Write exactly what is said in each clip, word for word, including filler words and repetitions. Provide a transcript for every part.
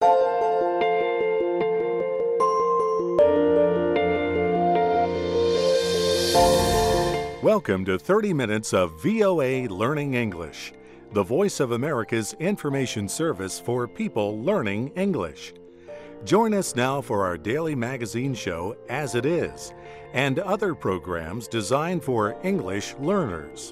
Welcome to thirty minutes of V O A Learning English, the Voice of America's information service for people learning English. Join us now for our daily magazine show, As It Is, and other programs designed for English learners.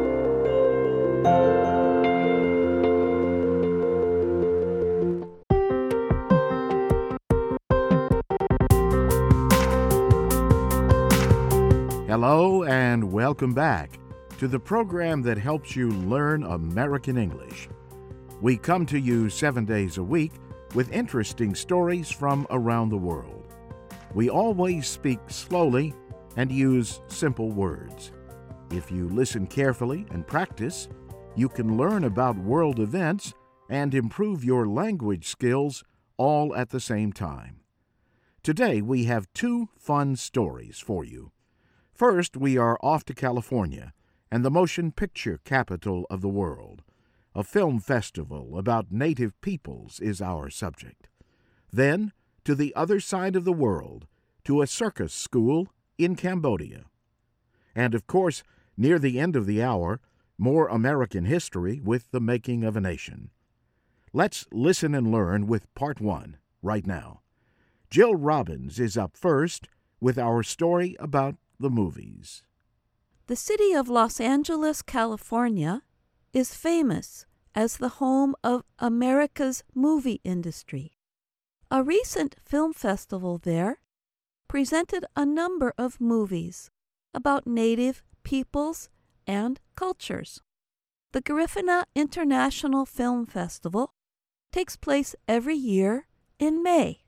Hello and welcome back to the program that helps you learn American English. We come to you seven days a week with interesting stories from around the world. We always speak slowly and use simple words. If you listen carefully and practice, you can learn about world events and improve your language skills all at the same time. Today we have two fun stories for you. First, we are off to California and the motion picture capital of the world. A film festival about native peoples is our subject. Then, to the other side of the world, to a circus school in Cambodia. And of course, near the end of the hour, more American history with the making of a nation. Let's listen and learn with part one right now. Jill Robbins is up first with our story about the movies. The city of Los Angeles, California, is famous as the home of America's movie industry. A recent film festival there presented a number of movies about native peoples and cultures. The Garifuna International Film Festival takes place every year in May.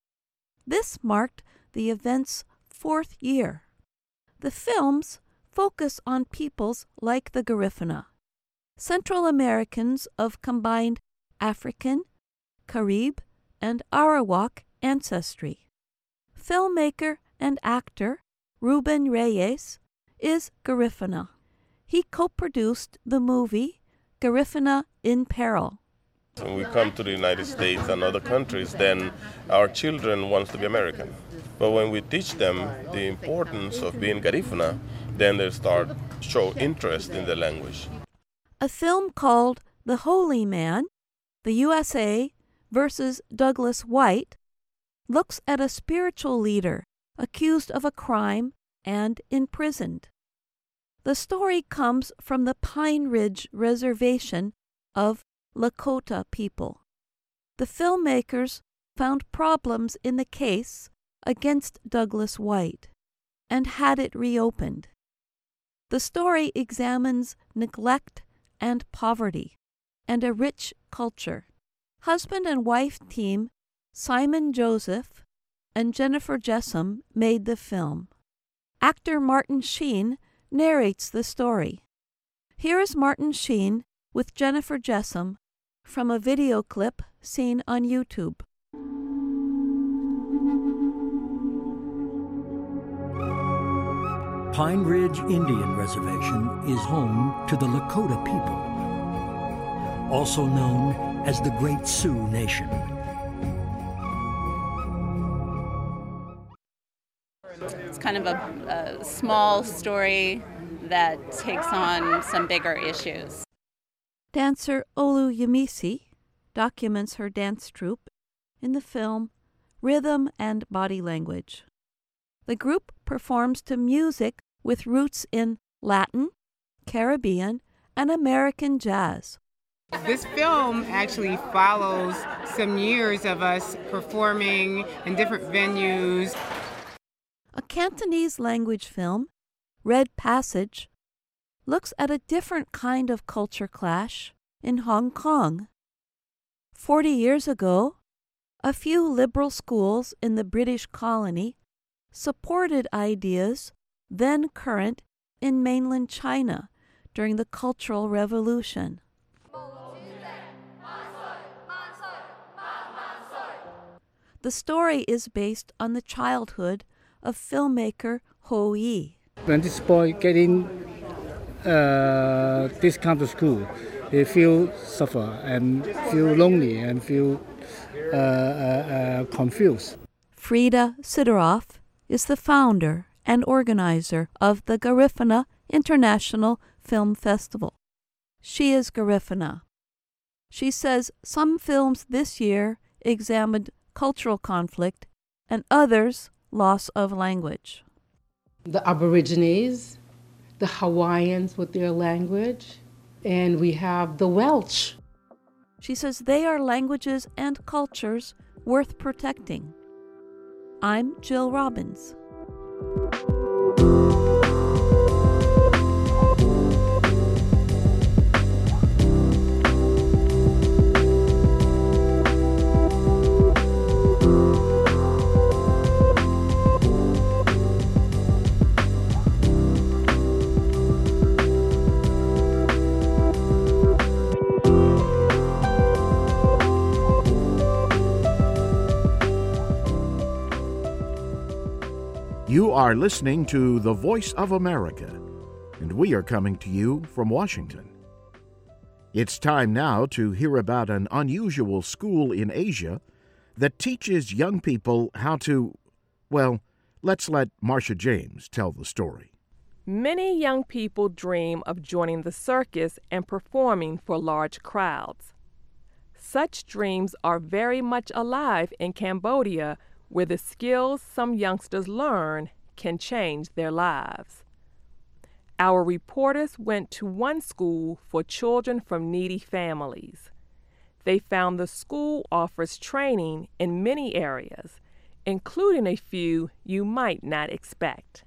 This marked the event's fourth year. The films focus on peoples like the Garifuna, Central Americans of combined African, Carib, and Arawak ancestry. Filmmaker and actor Ruben Reyes is Garifuna. He co-produced the movie Garifuna in Peril. When we come to the United States and other countries, then our children want to be American. But when we teach them the importance of being Garifuna, then they start to show interest in the language. A film called The Holy Man, the U S A versus Douglas White, looks at a spiritual leader accused of a crime and imprisoned. The story comes from the Pine Ridge Reservation of Lakota people. The filmmakers found problems in the case against Douglas White and had it reopened. The story examines neglect and poverty and a rich culture. Husband and wife team Simon Joseph and Jennifer Jessom made the film. Actor Martin Sheen narrates the story. Here is Martin Sheen with Jennifer Jessom from a video clip seen on YouTube. Pine Ridge Indian Reservation is home to the Lakota people, also known as the Great Sioux Nation. It's kind of a, a small story that takes on some bigger issues. Dancer Olu Yemisi documents her dance troupe in the film Rhythm and Body Language. The group performs to music with roots in Latin, Caribbean, and American jazz. This film actually follows some years of us performing in different venues. A Cantonese language film, Red Passage, looks at a different kind of culture clash in Hong Kong. Forty years ago, a few liberal schools in the British colony supported ideas then current in mainland China during the Cultural Revolution. The story is based on the childhood of filmmaker Ho Yi. When this boy get in uh, this kind of school, he feel suffer and feel lonely and feel uh, uh, uh, confused. Frida Sidoroff is the founder and organizer of the Garifuna International Film Festival. She is Garifuna. She says some films this year examined cultural conflict and others loss of language. The Aborigines, the Hawaiians with their language, and we have the Welsh. She says they are languages and cultures worth protecting. I'm Jill Robbins. You are listening to The Voice of America, and we are coming to you from Washington. It's time now to hear about an unusual school in Asia that teaches young people how to, well, let's let Marcia James tell the story. Many young people dream of joining the circus and performing for large crowds. Such dreams are very much alive in Cambodia, where the skills some youngsters learn can change their lives. Our reporters went to one school for children from needy families. They found the school offers training in many areas, including a few you might not expect.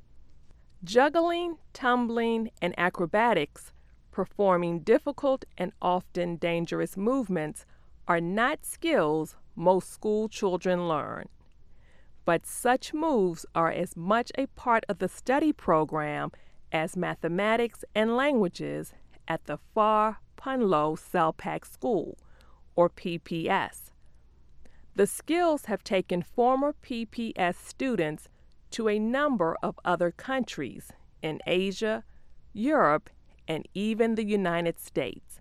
Juggling, tumbling, and acrobatics, performing difficult and often dangerous movements, are not skills most school children learn. But such moves are as much a part of the study program as mathematics and languages at the Phar Punlo Selpak School, or P P S. The skills have taken former P P S students to a number of other countries in Asia, Europe, and even the United States.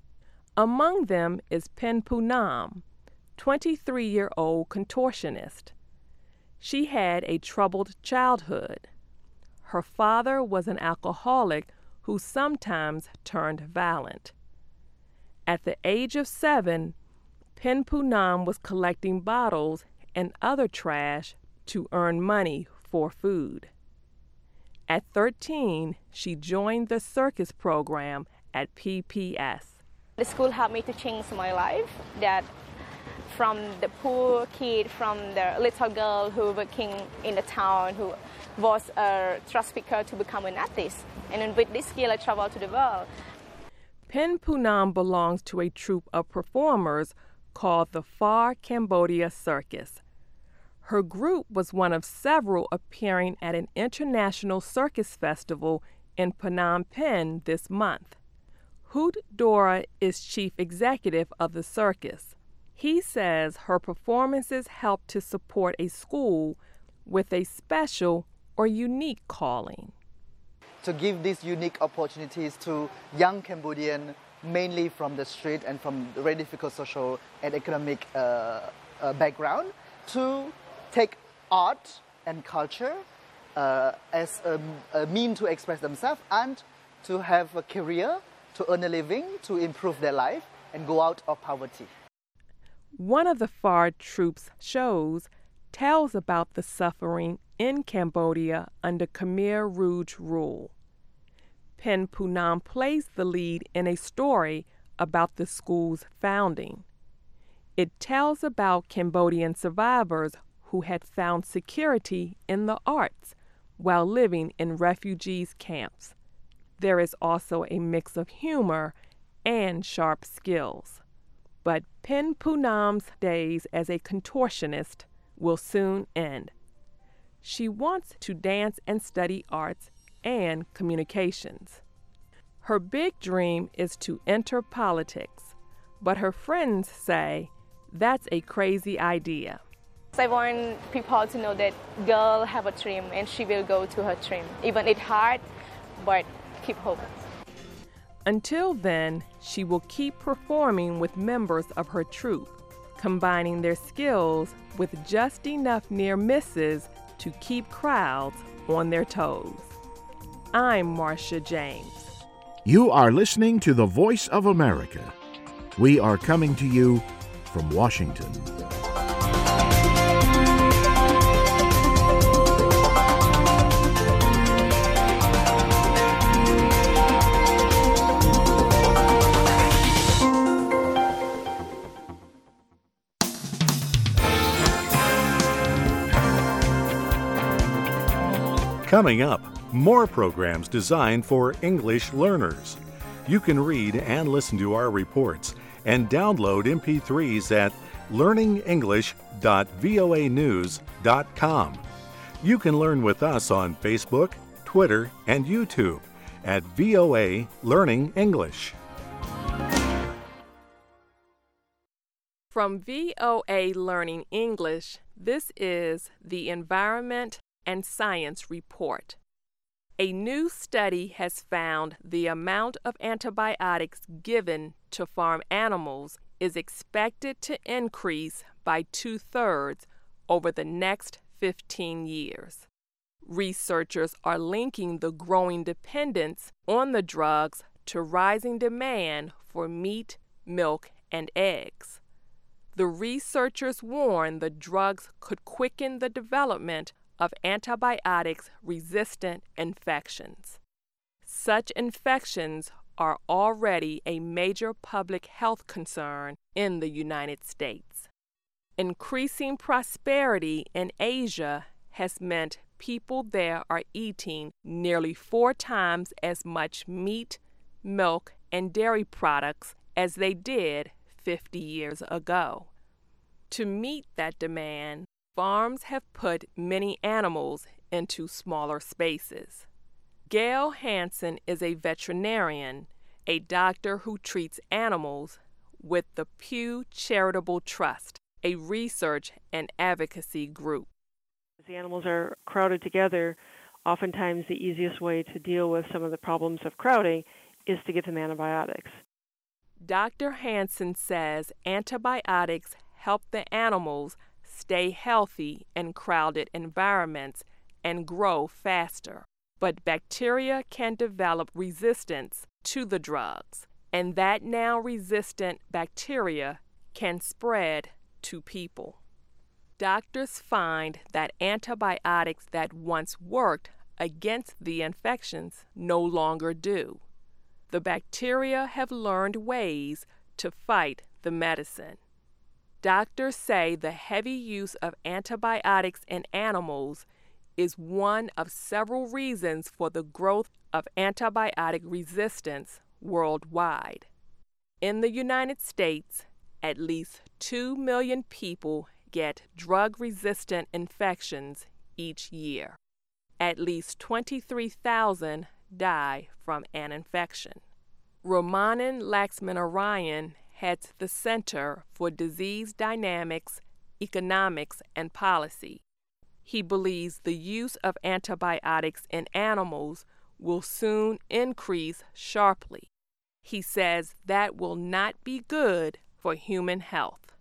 Among them is Pen Punam, twenty-three-year-old contortionist. She had a troubled childhood. Her father was an alcoholic who sometimes turned violent. At the age of seven, Pen Punam was collecting bottles and other trash to earn money for food. At thirteen, she joined the circus program at P P S. The school helped me to change my life, that from the poor kid, from the little girl who working in the town, who was a drug picker, to become an artist. And then with this skill, I traveled to the world. Pen Punam belongs to a troupe of performers called the Phar Cambodia Circus. Her group was one of several appearing at an international circus festival in Phnom Penh this month. Hoot Dora is chief executive of the circus. He says her performances help to support a school with a special or unique calling. To give these unique opportunities to young Cambodians, mainly from the street and from very difficult social and economic uh, uh, background, to take art and culture uh, as a, a mean to express themselves and to have a career, to earn a living, to improve their life and go out of poverty. One of the Phar troupe's shows tells about the suffering in Cambodia under Khmer Rouge rule. Pen Punam plays the lead in a story about the school's founding. It tells about Cambodian survivors who had found security in the arts while living in refugees' camps. There is also a mix of humor and sharp skills. But Pen Punam's days as a contortionist will soon end. She wants to dance and study arts and communications. Her big dream is to enter politics, but her friends say that's a crazy idea. I want people to know that girl have a dream and she will go to her dream. Even it's hard, but keep hope. Until then, she will keep performing with members of her troupe, combining their skills with just enough near misses to keep crowds on their toes. I'm Marcia James. You are listening to the Voice of America. We are coming to you from Washington. Coming up, more programs designed for English learners. You can read and listen to our reports and download M P threes at learning english dot voa news dot com. You can learn with us on Facebook, Twitter, and YouTube at V O A Learning English. From V O A Learning English, this is the Environment and Science Report. A new study has found the amount of antibiotics given to farm animals is expected to increase by two-thirds over the next fifteen years. Researchers are linking the growing dependence on the drugs to rising demand for meat, milk, and eggs. The researchers warn the drugs could quicken the development of antibiotics-resistant infections. Such infections are already a major public health concern in the United States. Increasing prosperity in Asia has meant people there are eating nearly four times as much meat, milk, and dairy products as they did fifty years ago. To meet that demand, farms have put many animals into smaller spaces. Gail Hansen is a veterinarian, a doctor who treats animals with the Pew Charitable Trust, a research and advocacy group. As the animals are crowded together, oftentimes the easiest way to deal with some of the problems of crowding is to give them antibiotics. Doctor Hansen says antibiotics help the animals stay healthy in crowded environments and grow faster. But bacteria can develop resistance to the drugs, and that now resistant bacteria can spread to people. Doctors find that antibiotics that once worked against the infections no longer do. The bacteria have learned ways to fight the medicine. Doctors say the heavy use of antibiotics in animals is one of several reasons for the growth of antibiotic resistance worldwide. In the United States, at least two million people get drug-resistant infections each year. At least twenty-three thousand die from an infection. Ramanan Laxminarayan heads the Center for Disease Dynamics, Economics, and Policy. He believes the use of antibiotics in animals will soon increase sharply. He says that will not be good for human health.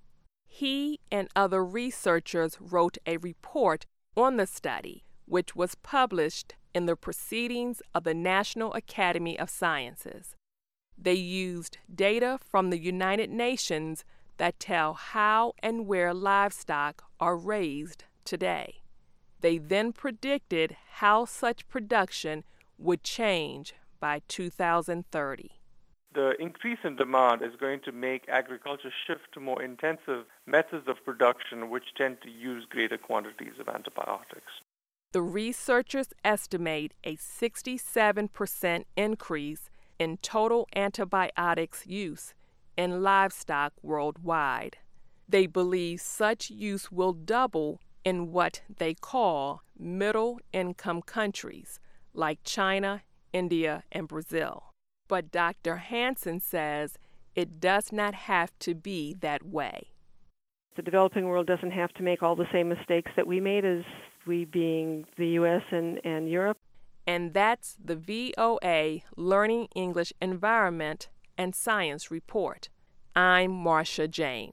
He and other researchers wrote a report on the study, which was published in the Proceedings of the National Academy of Sciences. They used data from the United Nations that tell how and where livestock are raised today. They then predicted how such production would change by two thousand thirty. The increase in demand is going to make agriculture shift to more intensive methods of production, which tend to use greater quantities of antibiotics. The researchers estimate a sixty-seven percent increase in total antibiotics use in livestock worldwide. They believe such use will double in what they call middle-income countries like China, India, and Brazil. But Doctor Hansen says it does not have to be that way. The developing world doesn't have to make all the same mistakes that we made, as we being the U S and, and Europe. And that's the V O A Learning English Environment and Science Report. I'm Marcia James.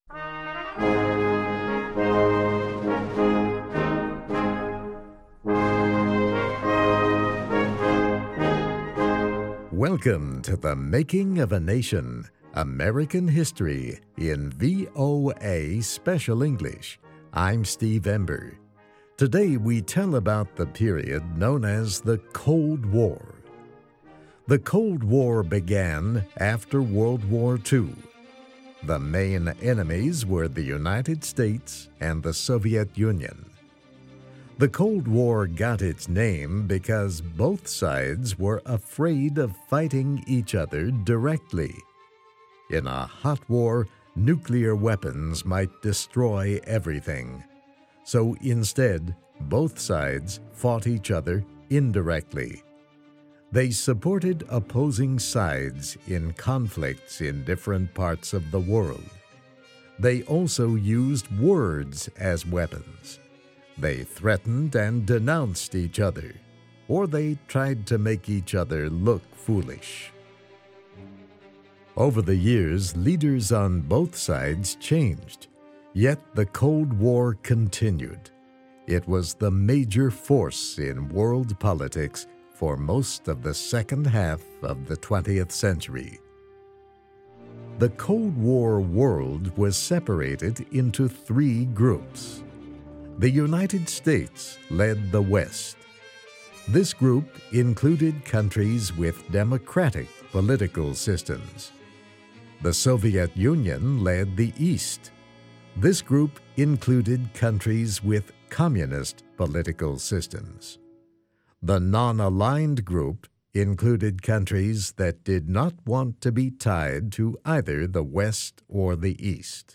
Welcome to the Making of a Nation, American History in V O A Special English. I'm Steve Ember. Today we tell about the period known as the Cold War. The Cold War began after World War Two. The main enemies were the United States and the Soviet Union. The Cold War got its name because both sides were afraid of fighting each other directly. In a hot war, nuclear weapons might destroy everything. So instead, both sides fought each other indirectly. They supported opposing sides in conflicts in different parts of the world. They also used words as weapons. They threatened and denounced each other, or they tried to make each other look foolish. Over the years, leaders on both sides changed, yet the Cold War continued. It was the major force in world politics for most of the second half of the twentieth century. The Cold War world was separated into three groups. The United States led the West. This group included countries with democratic political systems. The Soviet Union led the East. This group included countries with communist political systems. The non-aligned group included countries that did not want to be tied to either the West or the East.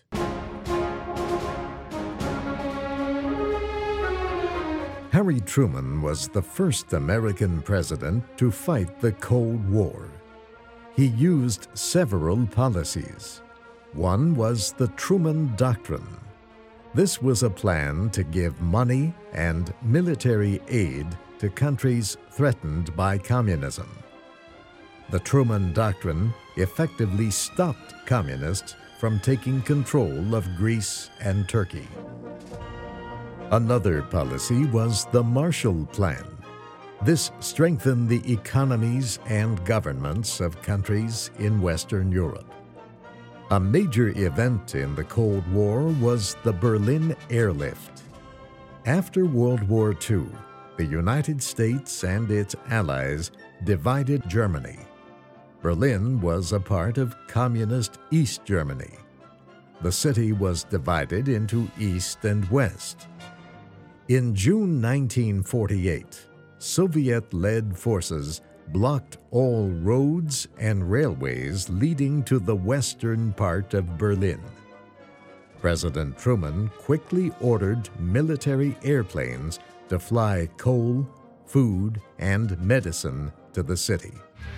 Harry Truman was the first American president to fight the Cold War. He used several policies. One was the Truman Doctrine. This was a plan to give money and military aid to countries threatened by communism. The Truman Doctrine effectively stopped communists from taking control of Greece and Turkey. Another policy was the Marshall Plan. This strengthened the economies and governments of countries in Western Europe. A major event in the Cold War was the Berlin Airlift. After World War Two, the United States and its allies divided Germany. Berlin was a part of Communist East Germany. The city was divided into East and West. In June nineteen forty-eight, Soviet-led forces blocked all roads and railways leading to the western part of Berlin. President Truman quickly ordered military airplanes to fly coal, food, and medicine to the city.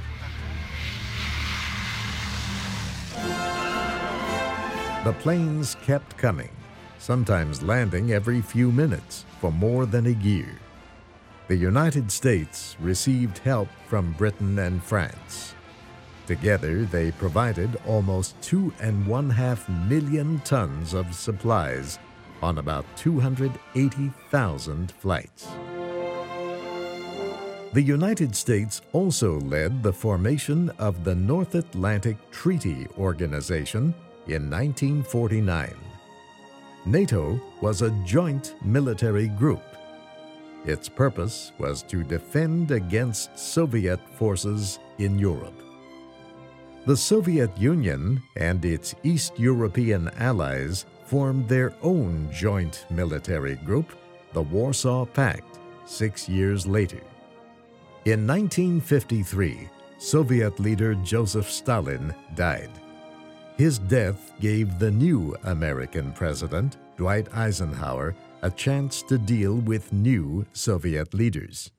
The planes kept coming, sometimes landing every few minutes for more than a year. The United States received help from Britain and France. Together, they provided almost two and one half million tons of supplies on about two hundred eighty thousand flights. The United States also led the formation of the North Atlantic Treaty Organization in nineteen forty-nine. NATO was a joint military group. Its purpose was to defend against Soviet forces in Europe. The Soviet Union and its East European allies formed their own joint military group, the Warsaw Pact, six years later. In nineteen fifty-three, Soviet leader Joseph Stalin died. His death gave the new American president, Dwight Eisenhower, a chance to deal with new Soviet leaders.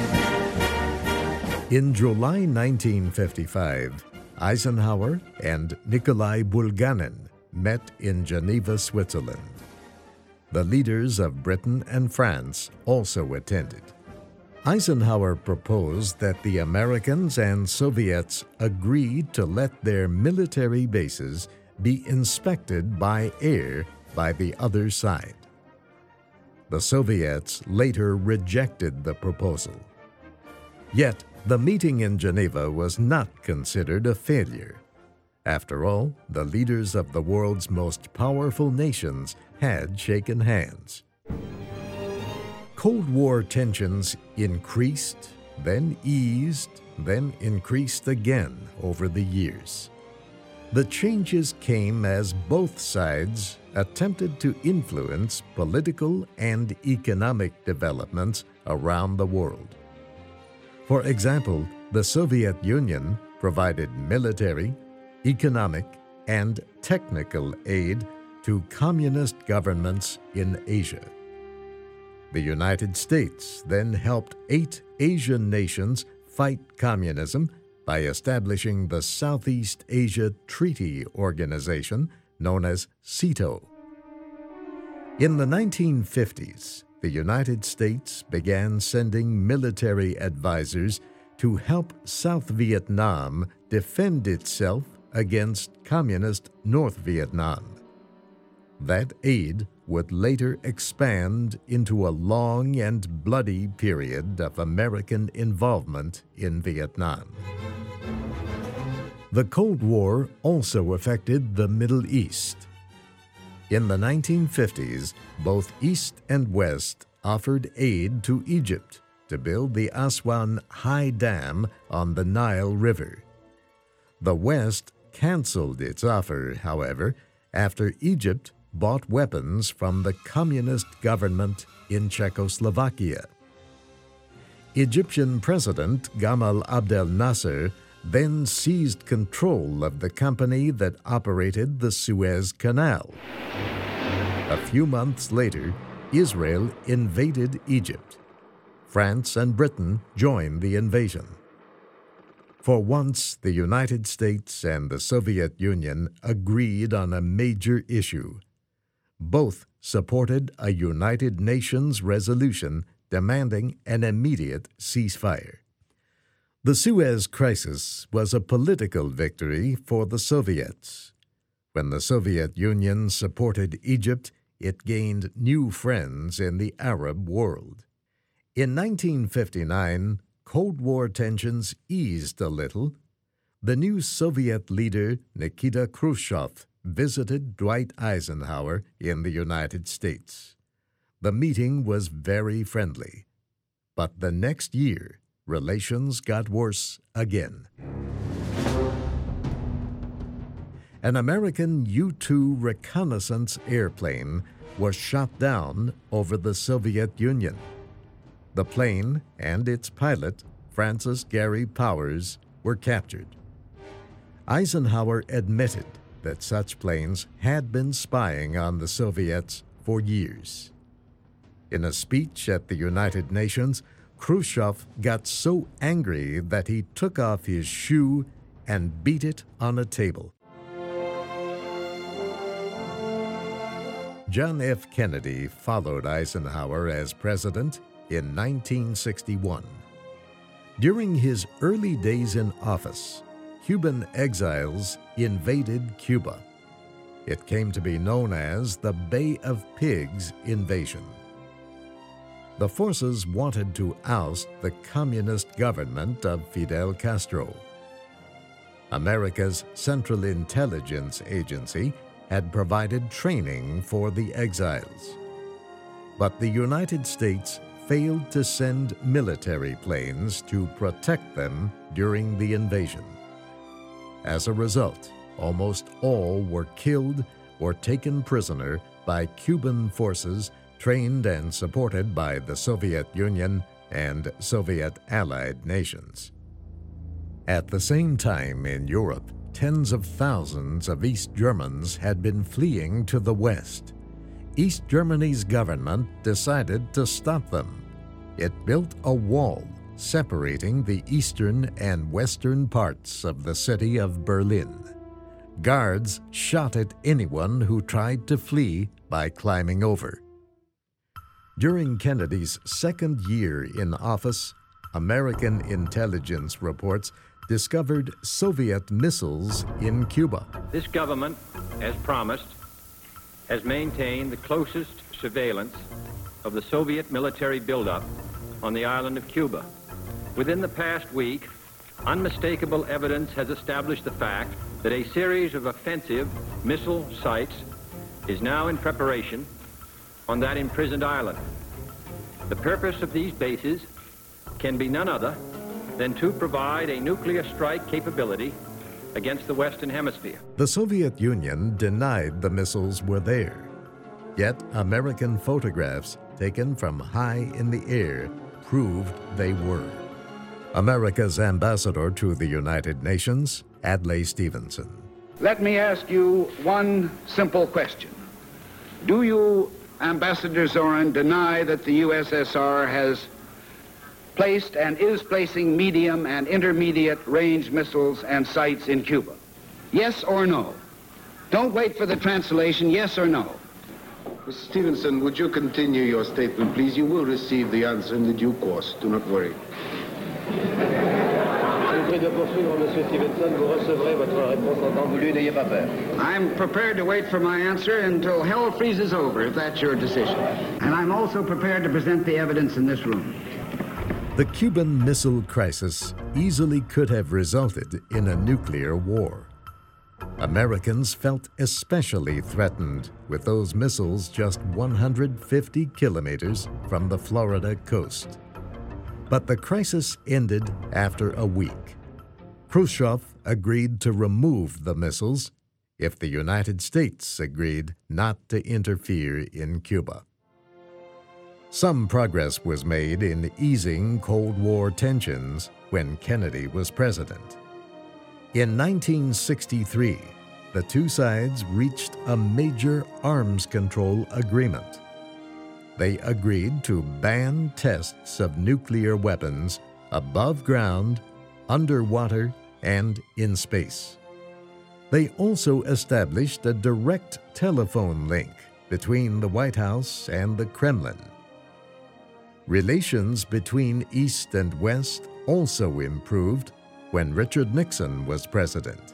In July nineteen fifty-five, Eisenhower and Nikolai Bulganin met in Geneva, Switzerland. The leaders of Britain and France also attended. Eisenhower proposed that the Americans and Soviets agreed to let their military bases be inspected by air by the other side. The Soviets later rejected the proposal. Yet, the meeting in Geneva was not considered a failure. After all, the leaders of the world's most powerful nations had shaken hands. Cold War tensions increased, then eased, then increased again over the years. The changes came as both sides attempted to influence political and economic developments around the world. For example, the Soviet Union provided military, economic, and technical aid to communist governments in Asia. The United States then helped eight Asian nations fight communism by establishing the Southeast Asia Treaty Organization, known as SEATO. In the nineteen fifties, the United States began sending military advisors to help South Vietnam defend itself against communist North Vietnam. That aid would later expand into a long and bloody period of American involvement in Vietnam. The Cold War also affected the Middle East. In the nineteen fifties, both East and West offered aid to Egypt to build the Aswan High Dam on the Nile River. The West canceled its offer, however, after Egypt bought weapons from the communist government in Czechoslovakia. Egyptian President Gamal Abdel Nasser then seized control of the company that operated the Suez Canal. A few months later, Israel invaded Egypt. France and Britain joined the invasion. For once, the United States and the Soviet Union agreed on a major issue. Both supported a United Nations resolution demanding an immediate ceasefire. The Suez Crisis was a political victory for the Soviets. When the Soviet Union supported Egypt, it gained new friends in the Arab world. In nineteen fifty-nine, Cold War tensions eased a little. The new Soviet leader, Nikita Khrushchev, visited Dwight Eisenhower in the United States. The meeting was very friendly. But the next year, relations got worse again. An American U two reconnaissance airplane was shot down over the Soviet Union. The plane and its pilot, Francis Gary Powers, were captured. Eisenhower admitted that such planes had been spying on the Soviets for years. In a speech at the United Nations, Khrushchev got so angry that he took off his shoe and beat it on a table. John F. Kennedy followed Eisenhower as president in nineteen sixty-one. During his early days in office, Cuban exiles invaded Cuba. It came to be known as the Bay of Pigs invasion. The forces wanted to oust the communist government of Fidel Castro. America's Central Intelligence Agency had provided training for the exiles. But the United States failed to send military planes to protect them during the invasion. As a result, almost all were killed or taken prisoner by Cuban forces trained and supported by the Soviet Union and Soviet allied nations. At the same time in Europe, tens of thousands of East Germans had been fleeing to the West. East Germany's government decided to stop them. It built a wall separating the eastern and western parts of the city of Berlin. Guards shot at anyone who tried to flee by climbing over. During Kennedy's second year in office, American intelligence reports discovered Soviet missiles in Cuba. This government as promised, has maintained the closest surveillance of the Soviet military buildup on the island of Cuba. Within the past week, unmistakable evidence has established the fact that a series of offensive missile sites is now in preparation on that imprisoned island. The purpose of these bases can be none other than to provide a nuclear strike capability against the Western Hemisphere. The Soviet Union denied the missiles were there. Yet American photographs taken from high in the air proved they were. America's ambassador to the United Nations, Adlai Stevenson. Let me ask you one simple question. Do you, Ambassador Zorin, deny that the U S S R has placed and is placing medium and intermediate range missiles and sites in Cuba? Yes or no? Don't wait for the translation, yes or no? Mister Stevenson, would you continue your statement, please? You will receive the answer in the due course. Do not worry. I'm prepared to wait for my answer until hell freezes over, if that's your decision. And I'm also prepared to present the evidence in this room. The Cuban Missile Crisis easily could have resulted in a nuclear war. Americans felt especially threatened with those missiles just one hundred fifty kilometers from the Florida coast. But the crisis ended after a week. Khrushchev agreed to remove the missiles if the United States agreed not to interfere in Cuba. Some progress was made in easing Cold War tensions when Kennedy was president. In nineteen sixty-three, the two sides reached a major arms control agreement. They agreed to ban tests of nuclear weapons above ground, underwater, and in space. They also established a direct telephone link between the White House and the Kremlin. Relations between East and West also improved when Richard Nixon was president.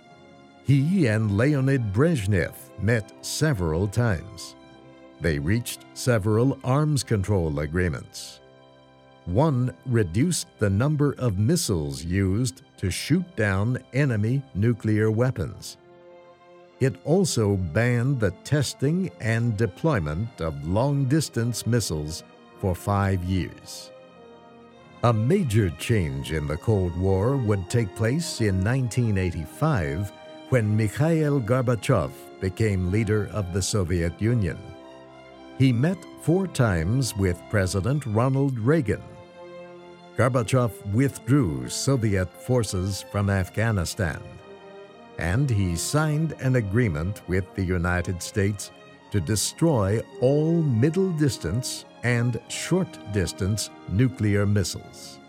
He and Leonid Brezhnev met several times. They reached several arms control agreements. One reduced the number of missiles used to shoot down enemy nuclear weapons. It also banned the testing and deployment of long-distance missiles for five years. A major change in the Cold War would take place in nineteen eighty-five when Mikhail Gorbachev became leader of the Soviet Union. He met four times with President Ronald Reagan. Gorbachev withdrew Soviet forces from Afghanistan, and he signed an agreement with the United States to destroy all middle-distance and short-distance nuclear missiles.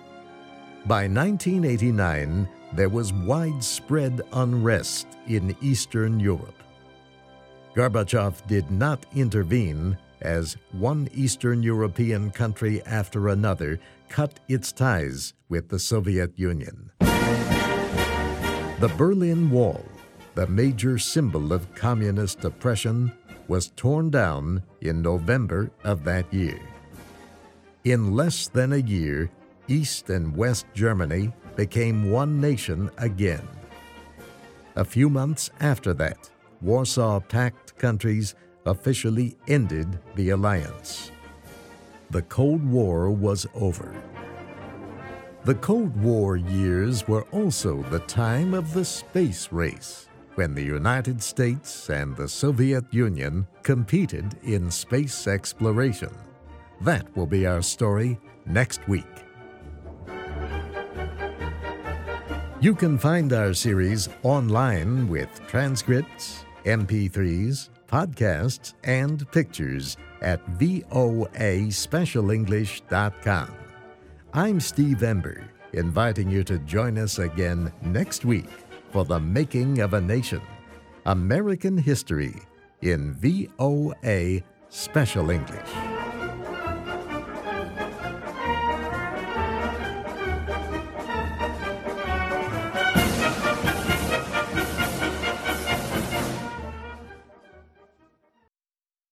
By nineteen eighty-nine, there was widespread unrest in Eastern Europe. Gorbachev did not intervene as one Eastern European country after another cut its ties with the Soviet Union. The Berlin Wall, the major symbol of communist oppression, was torn down in November of that year. In less than a year, East and West Germany became one nation again. A few months after that, Warsaw Pact countries officially ended the alliance. The Cold War was over. The Cold War years were also the time of the space race, when the United States and the Soviet Union competed in space exploration. That will be our story next week. You can find our series online with transcripts, M P threes, podcasts, and pictures at voa special english dot com. I'm Steve Ember, inviting you to join us again next week for The Making of a Nation, American History in V O A Special English.